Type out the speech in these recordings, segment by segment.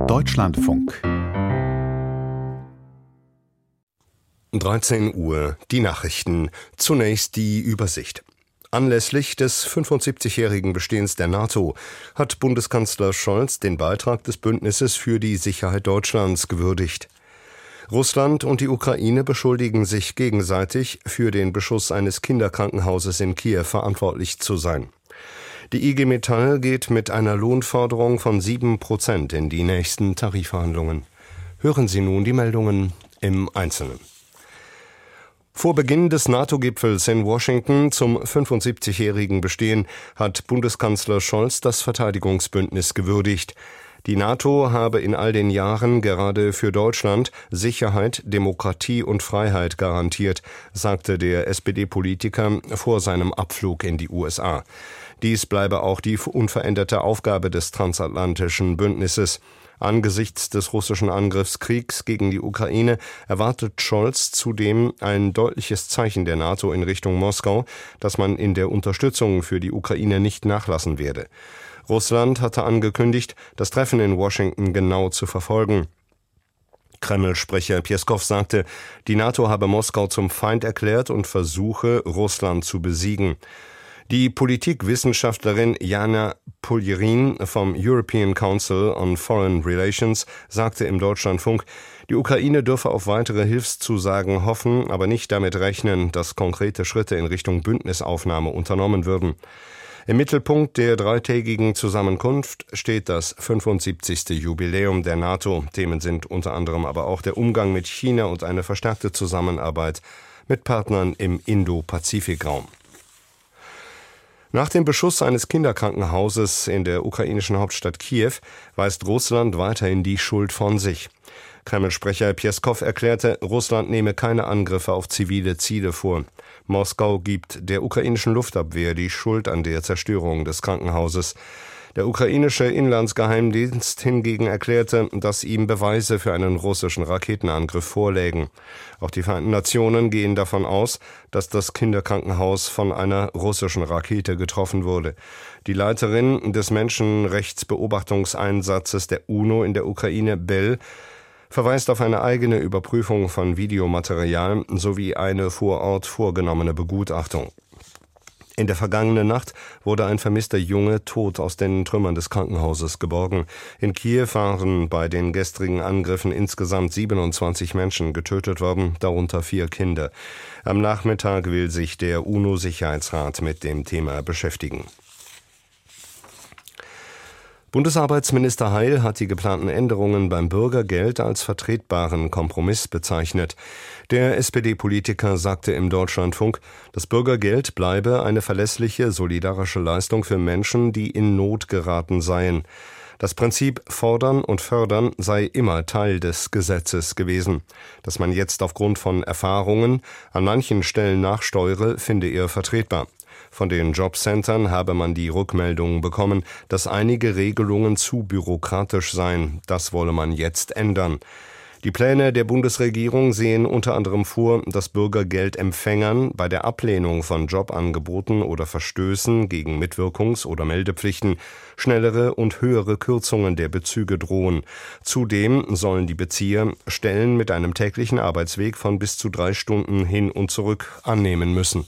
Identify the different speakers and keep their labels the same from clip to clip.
Speaker 1: Deutschlandfunk
Speaker 2: 13 Uhr, die Nachrichten. Zunächst die Übersicht. Anlässlich des 75-jährigen Bestehens der NATO hat Bundeskanzler Scholz den Beitrag des Bündnisses für die Sicherheit Deutschlands gewürdigt. Russland und die Ukraine beschuldigen sich gegenseitig, für den Beschuss eines Kinderkrankenhauses in Kiew verantwortlich zu sein. Die IG Metall geht mit einer Lohnforderung von 7% in die nächsten Tarifverhandlungen. Hören Sie nun die Meldungen im Einzelnen. Vor Beginn des NATO-Gipfels in Washington zum 75-jährigen Bestehen hat Bundeskanzler Scholz das Verteidigungsbündnis gewürdigt. Die NATO habe in all den Jahren gerade für Deutschland Sicherheit, Demokratie und Freiheit garantiert, sagte der SPD-Politiker vor seinem Abflug in die USA. Dies bleibe auch die unveränderte Aufgabe des transatlantischen Bündnisses. Angesichts des russischen Angriffskriegs gegen die Ukraine erwartet Scholz zudem ein deutliches Zeichen der NATO in Richtung Moskau, dass man in der Unterstützung für die Ukraine nicht nachlassen werde. Russland hatte angekündigt, das Treffen in Washington genau zu verfolgen. Kreml-Sprecher Pjeskow sagte, die NATO habe Moskau zum Feind erklärt und versuche, Russland zu besiegen. Die Politikwissenschaftlerin Jana Puljerin vom European Council on Foreign Relations sagte im Deutschlandfunk, die Ukraine dürfe auf weitere Hilfszusagen hoffen, aber nicht damit rechnen, dass konkrete Schritte in Richtung Bündnisaufnahme unternommen würden. Im Mittelpunkt der dreitägigen Zusammenkunft steht das 75. Jubiläum der NATO. Themen sind unter anderem aber auch der Umgang mit China und eine verstärkte Zusammenarbeit mit Partnern im Indo-Pazifik-Raum. Nach dem Beschuss eines Kinderkrankenhauses in der ukrainischen Hauptstadt Kiew weist Russland weiterhin die Schuld von sich. Kreml-Sprecher Pjeskow erklärte, Russland nehme keine Angriffe auf zivile Ziele vor. Moskau gibt der ukrainischen Luftabwehr die Schuld an der Zerstörung des Krankenhauses. Der ukrainische Inlandsgeheimdienst hingegen erklärte, dass ihm Beweise für einen russischen Raketenangriff vorlägen. Auch die Vereinten Nationen gehen davon aus, dass das Kinderkrankenhaus von einer russischen Rakete getroffen wurde. Die Leiterin des Menschenrechtsbeobachtungseinsatzes der UNO in der Ukraine, Bell, verweist auf eine eigene Überprüfung von Videomaterial sowie eine vor Ort vorgenommene Begutachtung. In der vergangenen Nacht wurde ein vermisster Junge tot aus den Trümmern des Krankenhauses geborgen. In Kiew waren bei den gestrigen Angriffen insgesamt 27 Menschen getötet worden, darunter 4 Kinder. Am Nachmittag will sich der UNO-Sicherheitsrat mit dem Thema beschäftigen. Bundesarbeitsminister Heil hat die geplanten Änderungen beim Bürgergeld als vertretbaren Kompromiss bezeichnet. Der SPD-Politiker sagte im Deutschlandfunk, das Bürgergeld bleibe eine verlässliche, solidarische Leistung für Menschen, die in Not geraten seien. Das Prinzip Fordern und Fördern sei immer Teil des Gesetzes gewesen. Dass man jetzt aufgrund von Erfahrungen an manchen Stellen nachsteuere, finde er vertretbar. Von den Jobcentern habe man die Rückmeldung bekommen, dass einige Regelungen zu bürokratisch seien. Das wolle man jetzt ändern. Die Pläne der Bundesregierung sehen unter anderem vor, dass Bürgergeldempfängern bei der Ablehnung von Jobangeboten oder Verstößen gegen Mitwirkungs- oder Meldepflichten schnellere und höhere Kürzungen der Bezüge drohen. Zudem sollen die Bezieher Stellen mit einem täglichen Arbeitsweg von bis zu 3 Stunden hin und zurück annehmen müssen.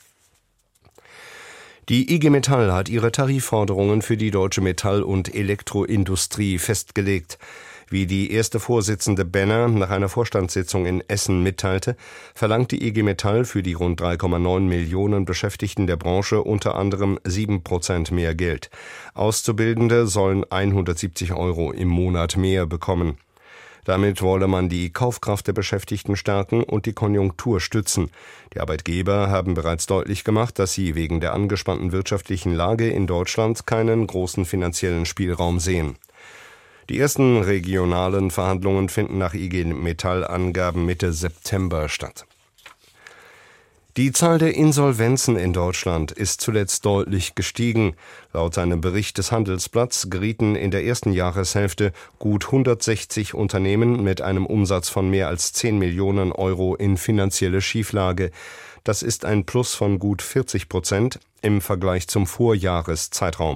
Speaker 2: Die IG Metall hat ihre Tarifforderungen für die deutsche Metall- und Elektroindustrie festgelegt. Wie die erste Vorsitzende Benner nach einer Vorstandssitzung in Essen mitteilte, verlangt die IG Metall für die rund 3,9 Millionen Beschäftigten der Branche unter anderem 7% mehr Geld. Auszubildende sollen 170 € im Monat mehr bekommen. Damit wolle man die Kaufkraft der Beschäftigten stärken und die Konjunktur stützen. Die Arbeitgeber haben bereits deutlich gemacht, dass sie wegen der angespannten wirtschaftlichen Lage in Deutschland keinen großen finanziellen Spielraum sehen. Die ersten regionalen Verhandlungen finden nach IG Metall-Angaben Mitte September statt. Die Zahl der Insolvenzen in Deutschland ist zuletzt deutlich gestiegen. Laut einem Bericht des Handelsblatts gerieten in der ersten Jahreshälfte gut 160 Unternehmen mit einem Umsatz von mehr als 10 Millionen € in finanzielle Schieflage. Das ist ein Plus von gut 40% im Vergleich zum Vorjahreszeitraum.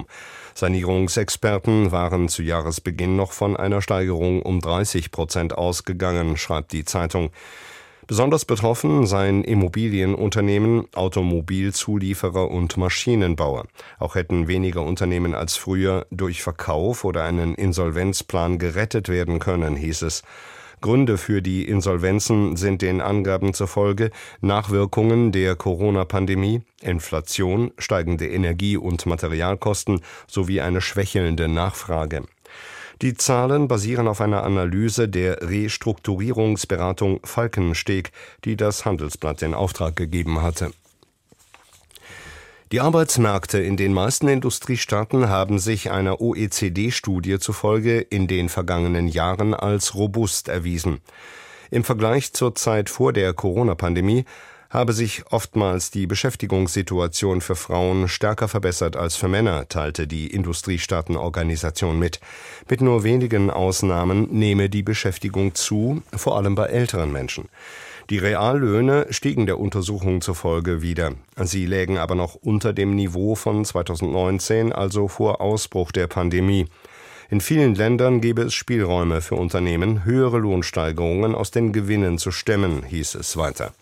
Speaker 2: Sanierungsexperten waren zu Jahresbeginn noch von einer Steigerung um 30% ausgegangen, schreibt die Zeitung. Besonders betroffen seien Immobilienunternehmen, Automobilzulieferer und Maschinenbauer. Auch hätten weniger Unternehmen als früher durch Verkauf oder einen Insolvenzplan gerettet werden können, hieß es. Gründe für die Insolvenzen sind den Angaben zufolge Nachwirkungen der Corona-Pandemie, Inflation, steigende Energie- und Materialkosten sowie eine schwächelnde Nachfrage. Die Zahlen basieren auf einer Analyse der Restrukturierungsberatung Falkensteg, die das Handelsblatt in Auftrag gegeben hatte. Die Arbeitsmärkte in den meisten Industriestaaten haben sich einer OECD-Studie zufolge in den vergangenen Jahren als robust erwiesen. Im Vergleich zur Zeit vor der Corona-Pandemie habe sich oftmals die Beschäftigungssituation für Frauen stärker verbessert als für Männer, teilte die Industriestaatenorganisation mit. Mit nur wenigen Ausnahmen nehme die Beschäftigung zu, vor allem bei älteren Menschen. Die Reallöhne stiegen der Untersuchung zufolge wieder. Sie lägen aber noch unter dem Niveau von 2019, also vor Ausbruch der Pandemie. In vielen Ländern gäbe es Spielräume für Unternehmen, höhere Lohnsteigerungen aus den Gewinnen zu stemmen, hieß es weiter.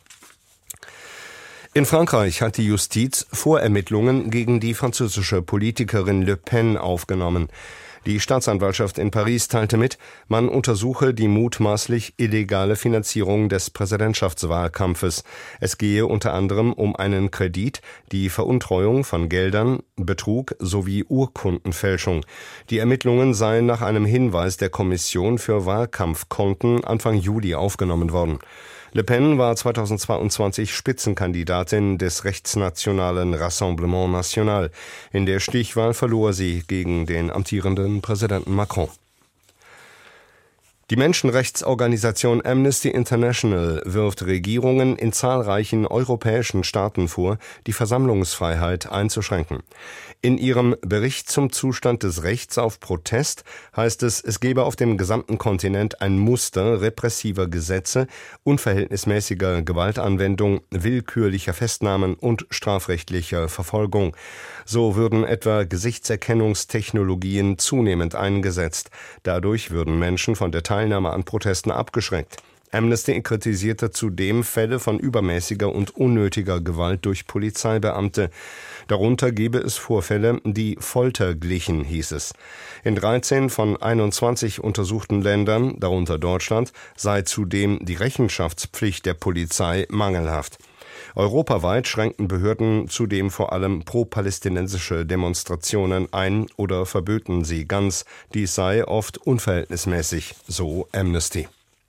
Speaker 2: In Frankreich hat die Justiz Vorermittlungen gegen die französische Politikerin Le Pen aufgenommen. Die Staatsanwaltschaft in Paris teilte mit, man untersuche die mutmaßlich illegale Finanzierung des Präsidentschaftswahlkampfes. Es gehe unter anderem um einen Kredit, die Veruntreuung von Geldern, Betrug sowie Urkundenfälschung. Die Ermittlungen seien nach einem Hinweis der Kommission für Wahlkampfkonten Anfang Juli aufgenommen worden. Le Pen war 2022 Spitzenkandidatin des rechtsnationalen Rassemblement National. In der Stichwahl verlor sie gegen den amtierenden Präsidenten Macron. Die Menschenrechtsorganisation Amnesty International wirft Regierungen in zahlreichen europäischen Staaten vor, die Versammlungsfreiheit einzuschränken. In ihrem Bericht zum Zustand des Rechts auf Protest heißt es, es gebe auf dem gesamten Kontinent ein Muster repressiver Gesetze, unverhältnismäßiger Gewaltanwendung, willkürlicher Festnahmen und strafrechtlicher Verfolgung. So würden etwa Gesichtserkennungstechnologien zunehmend eingesetzt. Dadurch würden Menschen von der Teilnahme an Protesten abgeschreckt. Amnesty kritisierte zudem Fälle von übermäßiger und unnötiger Gewalt durch Polizeibeamte. Darunter gebe es Vorfälle, die Folter glichen, hieß es. In 13 von 21 untersuchten Ländern, darunter Deutschland, sei zudem die Rechenschaftspflicht der Polizei mangelhaft. Europaweit schränkten Behörden zudem vor allem pro-palästinensische Demonstrationen ein oder verböten sie ganz. Dies sei oft unverhältnismäßig, so Amnesty.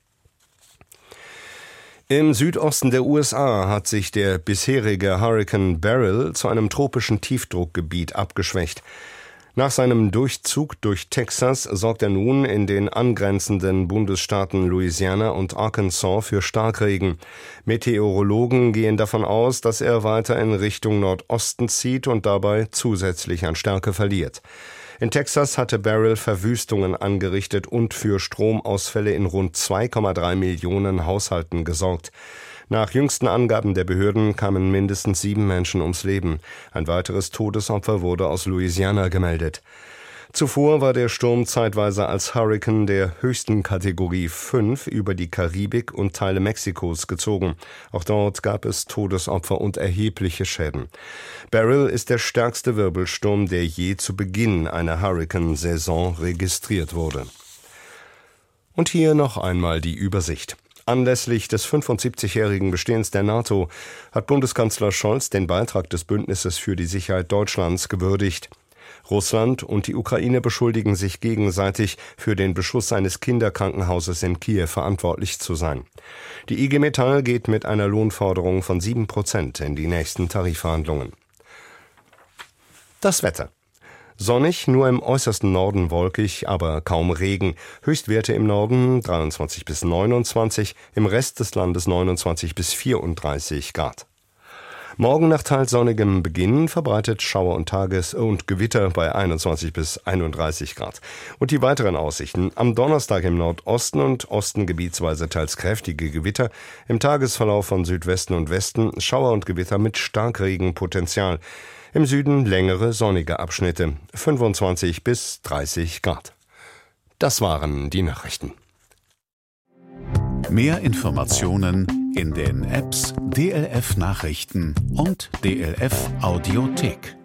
Speaker 2: Im Südosten der USA hat sich der bisherige Hurrikan Beryl zu einem tropischen Tiefdruckgebiet abgeschwächt. Nach seinem Durchzug durch Texas sorgt er nun in den angrenzenden Bundesstaaten Louisiana und Arkansas für Starkregen. Meteorologen gehen davon aus, dass er weiter in Richtung Nordosten zieht und dabei zusätzlich an Stärke verliert. In Texas hatte Beryl Verwüstungen angerichtet und für Stromausfälle in rund 2,3 Millionen Haushalten gesorgt. Nach jüngsten Angaben der Behörden kamen mindestens 7 Menschen ums Leben. Ein weiteres Todesopfer wurde aus Louisiana gemeldet. Zuvor war der Sturm zeitweise als Hurrikan der höchsten Kategorie 5 über die Karibik und Teile Mexikos gezogen. Auch dort gab es Todesopfer und erhebliche Schäden. Beryl ist der stärkste Wirbelsturm, der je zu Beginn einer Hurrikan-Saison registriert wurde. Und hier noch einmal die Übersicht. Anlässlich des 75-jährigen Bestehens der NATO hat Bundeskanzler Scholz den Beitrag des Bündnisses für die Sicherheit Deutschlands gewürdigt. Russland und die Ukraine beschuldigen sich gegenseitig, für den Beschuss eines Kinderkrankenhauses in Kiew verantwortlich zu sein. Die IG Metall geht mit einer Lohnforderung von 7% in die nächsten Tarifverhandlungen. Das Wetter. Sonnig, nur im äußersten Norden wolkig, aber kaum Regen. Höchstwerte im Norden 23 bis 29, im Rest des Landes 29 bis 34 Grad. Morgen nach teils sonnigem Beginn verbreitet Schauer und und Gewitter bei 21 bis 31 Grad. Und die weiteren Aussichten: am Donnerstag im Nordosten und Osten gebietsweise teils kräftige Gewitter, im Tagesverlauf von Südwesten und Westen Schauer und Gewitter mit Starkregenpotenzial. Im Süden längere sonnige Abschnitte, 25 bis 30 Grad. Das waren die Nachrichten.
Speaker 1: Mehr Informationen in den Apps DLF Nachrichten und DLF Audiothek.